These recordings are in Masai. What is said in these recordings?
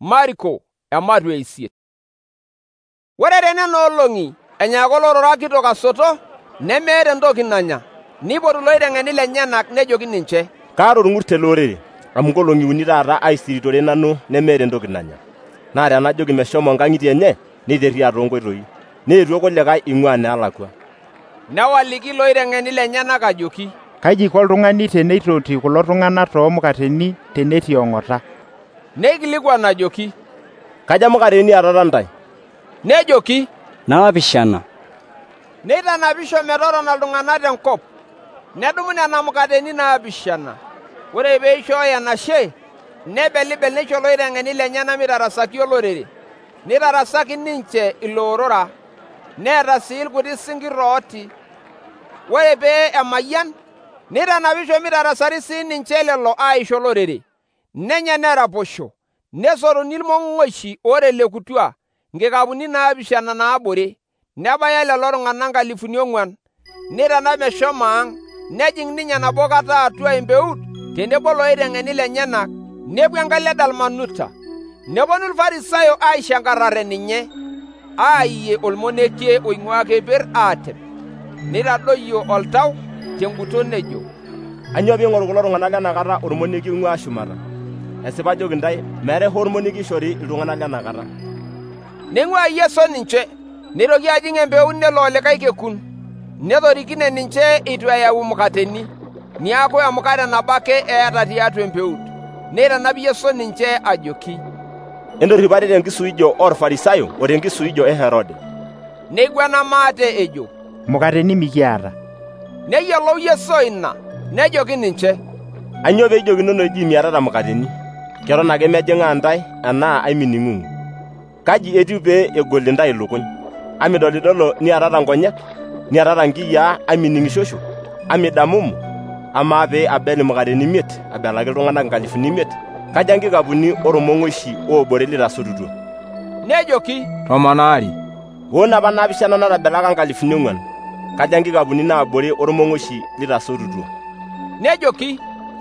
Marko ematua 8. Ore tenena olong'i enyaaka olorora kitok asoto nemeeta entoki nanya, nipotu iloiteng'eni lenyenak nejoki ninche, kaata orng'ur tele orere amu nkolong'i uni taata aisiritore nanu nemeeta entoki nanya. Naa tenajoki meshomo nkang'itie enye neiterria toonkoitoi, neetuo kulikae ing'ua neelakua. Newaliki iloiteng'eni lenyenak ajoki, kaji iko oltung'ani teneitoti kulo tung'anak toomukateni tenetii ong'ota? Neikilikuan ajoki, kaja mukateni eatata ntae? Nejoki, 7. neitanapisho metotona iltung'anak tenkop, nedumu nena mukateni 7. Ore peishooyo enashe, nebelibel neisho iloiteng'eni lenyenak mitarasaki olorere. Nitarasaki ninche iloorora, neeta sii irkuti sinkirr ooti. Ore pee emayian, nitanapisho mitarasari sii ninche lelo aisho olorere. Nenya neraposho, nesoruni irmong'oishi ootelekutua nkikapuni 7 naabore. Nebaya lelo tung'anak 4,000, nitanap meshomo ang', nejing' ninye nabo kata atua empeut tenebo loiteng'eni lenyenak, nepuo enkalo Dalmanuta. Neponu Irfarisayo aishankarare ninye, aayie ormonekie oing'ua keper aatem. Nitadoyio oltau tenguton nejo, anyoo piing'oru kulo tung'anak lenakata ormonekie oing'ua shumata? Esipa ajoki ntae meetai hoo ormonekie ishori iltung'anak lenakata. Neing'ua Yesu ninche, neitoki ajing' empeut nelo likae kekun. Netorikine ninche eitu eyau mukateni, niaku emukate nabo ake eeta tiatua empeut. Neitanap Yesu ninche ajoki, entorripari tenkisuijo orfarisayo o tenkisuijo e Herode. Neiguana maate ejo, mukateni mikiata. Neyiolou Yesu ina, nejoki ninche, anyoo peijokinono eji miatata mukateni? Keton ake mejing'aa ntae enaa aimining'ung'u? Kaji etiu pee egol ntae ilukuny? Amidolidolo niatata nkonyek, niatata nkiyiaa aimining'ishosho, amidamumu? Amaa pee abel imukateni 5 abelaki iltung'anak 5,000, kaja nkikapuni ormong'oishi oobore litasotutuo? Nejoki, 12. Woo napa 7 natabelaka 4,000, kaja nkikapuni naabore ormong'oishi litasotutuo? Nejoki,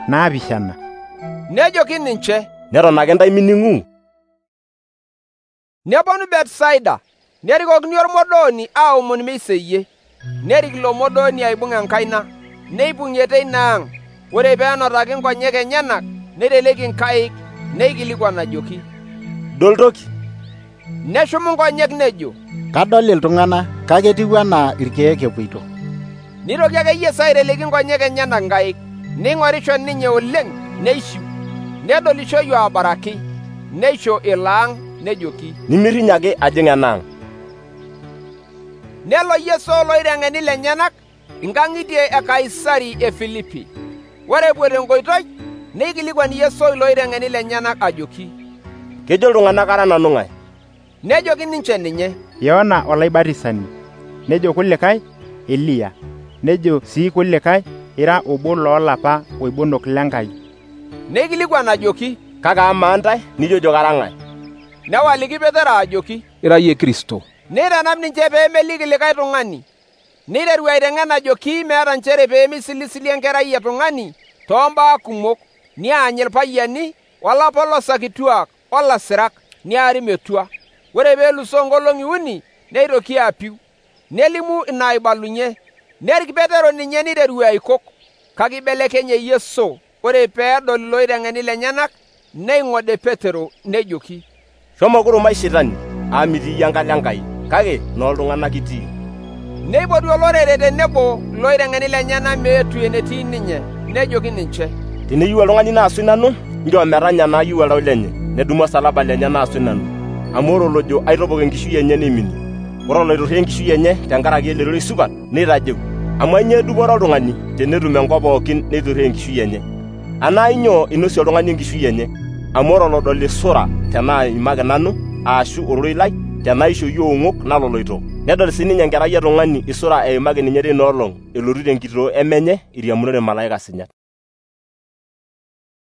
7. Nejoki ninche, neton ake ntae mining'u? Neponu Betsaida, nerikokini ormodooni aomon meiseyie. Nerik ilo modooni aibung' enkaina, neipung'ie teina ang'. Ore peenotaki nkonyek enyenak, neiteleki nkaik, neikilikuan ajoki, doltoki? Neshumu nkonyek nejo, kadol iltung'anak kake etiu enaa irkeek epuito. Nitoki ake Yesu aiteleki nkonyek enyenak nkaik, neing'orisho ninye oleng' neishiu. Nedolishoyu abaraki, neisho ilo ang' nejoki, nimiriny ake ajing' enaang'. Nelo Yesu oloiteng'eni lenyenak inkang'itie e Kaisari e Filipi. Ore epuo tenkoitoi, neikilikuan Yesu iloiteng'eni lenyenak ajoki, kejo iltung'anak ara nanu ng'ae? Nejoki ninche ninye, Yohana Olaibatisani, nejo kulikae Eliya, nejo sii kulikae ira obo loolapa oibonok lenkai. Neikilikuan ajoki, kake amaa ntae nijojo kara ng'ae? Newaliki Petero ajoki, ira yie Kristo. Neitanap ninche pee meliki likae tung'ani. Neiteru aiteng'en ajoki meeta nchere pee misilisili enkerai etung'ani toombaa kumok, niany irpayiani, olapolosak kituak, olasirak, niari metua. Ore peelusoo nkolong'i 3, neitoki apiu. Nelimu ina aibalunye, nerik Petero ninye neiteru aikok, kake ibelekenye Yesu. Ore peedol iloiteng'eni lenyenak, neing'ode Petero nejoki, shomo kurumai Shetani, aamitii iyie enkalo Enkai, kake nooltung'anak itii. Neipotu olorere tenebo iloiteng'eni lenyenak meetu enetii ninye, nejoki ninche, teneyieu oltung'ani naasuj nanu, njoo metanya naayieu oltau lenye, nedumu osalaba lenye naasuj nanu. Amu ore olojo aitopok enkishui enye neiminie, ore oloiturrie enkishui enye tenkaraki ele rorei supat neitajeu. Amu ainyoo edupore oltung'ani tenetum enkop pookin neiturrie enkishui enye? Anaa inyoo inosie oltung'ani enkishui enye? Amu ore olodol isura tenaa imaki nanu, aashu ororei lai, tenaa ishoi oong'ok naloloito, nedol sininye enkerai etung'ani isura eimaki ninye teina olong' elotu tenkitoo emenye iriamunore malaika sinyat.